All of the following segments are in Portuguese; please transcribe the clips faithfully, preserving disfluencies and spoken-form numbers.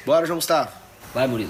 Bora, João Gustavo. Vai, Murilo.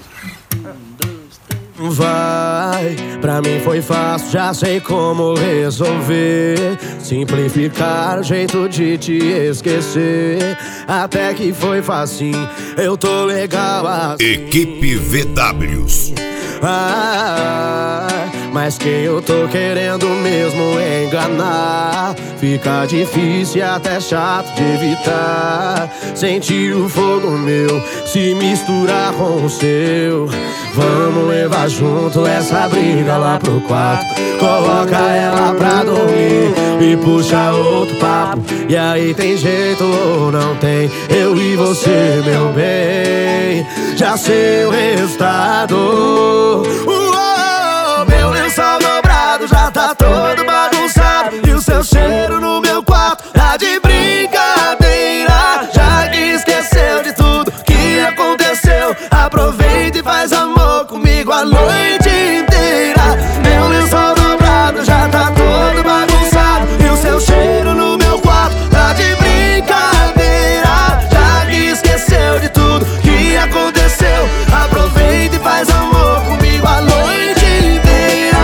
Vai, pra mim foi fácil, já sei como resolver. Simplificar o jeito de te esquecer. Até que foi facinho, eu tô legal assim. Equipe V Ws. Ah, mas quem eu tô querendo mesmo é enganar. Fica difícil e até chato de evitar. Sentir o fogo meu se misturar com o seu. Vamos levar junto essa briga lá pro quarto. Coloca ela pra dormir e puxa outro papo. E aí tem jeito ou não tem? Eu e você, meu bem, já sei o resultado. Uou, meu lençol dobrado já tá todo bagunçado. E o seu cheiro no meu quarto tá de brincadeira. Já que esqueceu de tudo que aconteceu, aproveita e faz amor comigo a noite inteira. Meu lençol dobrado já tá todo bagunçado. E o seu cheiro no meu quarto tá de brincadeira. Já que esqueceu de tudo que aconteceu, aproveita e faz amor comigo a noite inteira.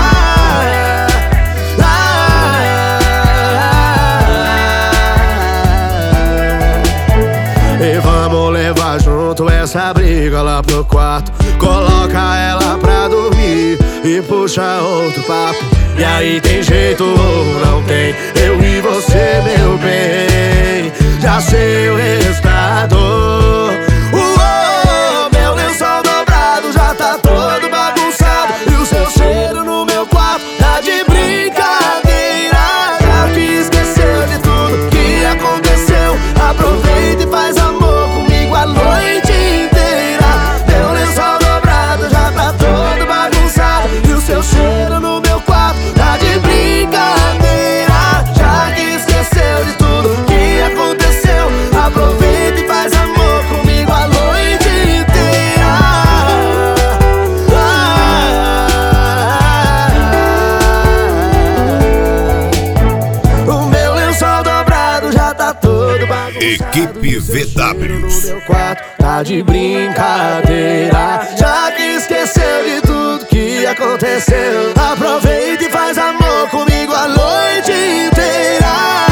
E vamos levar junto essa briga lá pro quarto. Coloca ela pra dormir e puxa outro papo. E aí tem jeito ou não tem? Eu e você, meu bem, já sei o resultado. Uou, meu lençol dobrado já tá todo bagunçado. E o seu cheiro no meu quarto tá de brincadeira. Já que esqueceu de tudo que aconteceu, aproveita e faz amor comigo a noite inteira. Meu lençol dobrado já tá todo bagunçado. E o seu cheiro no meu quarto tá de brincadeira. Já que esqueceu de tudo que aconteceu, aproveita e faz amor comigo a noite inteira. O meu lençol dobrado já tá todo bagunçado. Equipe V Ws. Meu quarto tá de brincadeira. Já que esqueceu de tudo que aconteceu, aproveita e faz amor comigo a noite inteira.